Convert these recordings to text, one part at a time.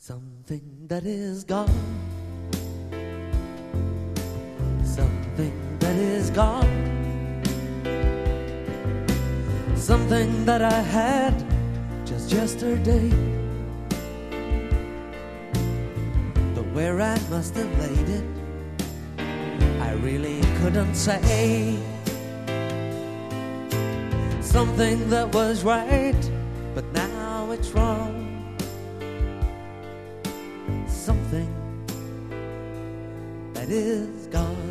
Something that is gone. Something that is gone. Something that I had just yesterday. But where I must have laid it, I really couldn't say. Something that was right, but now it's wrong. Something that is gone.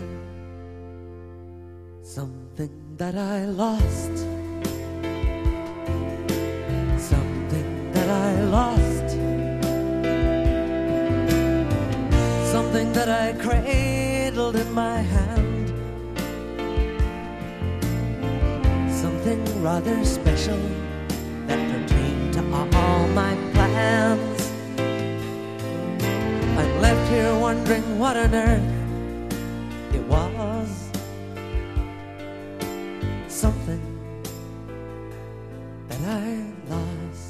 Something that I lost. Something that I lost. Something that I cradled in my hand. Something rather special that pertained to all my plans. I'm left here wondering what on earth it was. Something that I lost.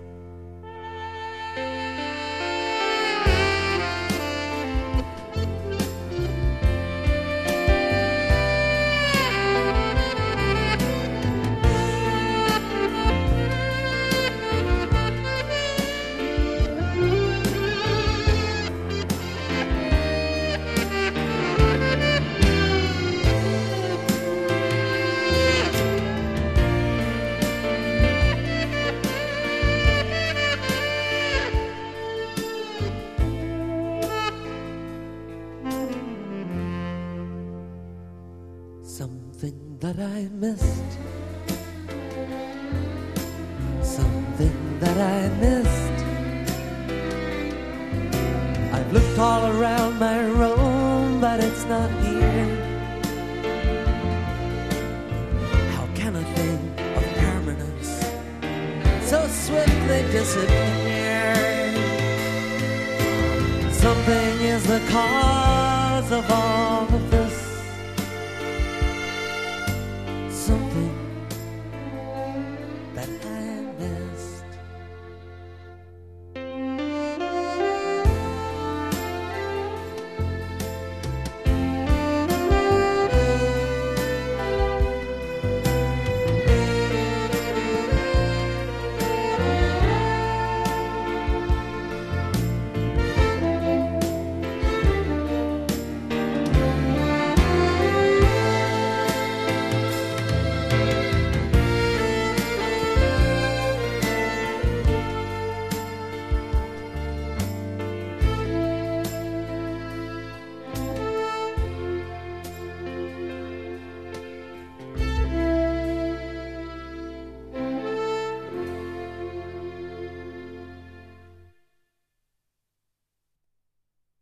Something that I missed. Something that I missed. I've looked all around my room, but it's not here. How can a thing of permanence so swiftly disappear? Something is the cause